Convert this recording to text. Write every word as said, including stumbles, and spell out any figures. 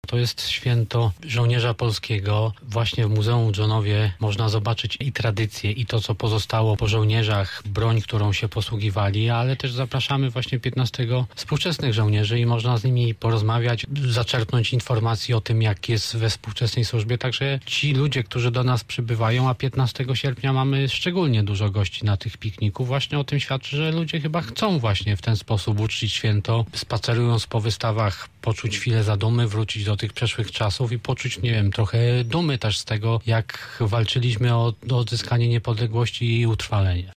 To jest święto żołnierza polskiego. Właśnie w Muzeum w Dżonowie można zobaczyć i tradycje, i to, co pozostało po żołnierzach, broń, którą się posługiwali, ale też zapraszamy właśnie piętnastego współczesnych żołnierzy i można z nimi porozmawiać, zaczerpnąć informacji o tym, jak jest we współczesnej służbie. Także ci ludzie, którzy do nas przybywają, a piętnastego sierpnia mamy szczególnie dużo gości na tych pikniku, właśnie o tym świadczy, że ludzie chyba chcą właśnie w ten sposób uczcić święto, spacerując po wystawach, poczuć chwilę zadumy, wrócić do tych przeszłych czasów i poczuć, nie wiem, trochę dumy też z tego, jak walczyliśmy o, o odzyskanie niepodległości i utrwalenie.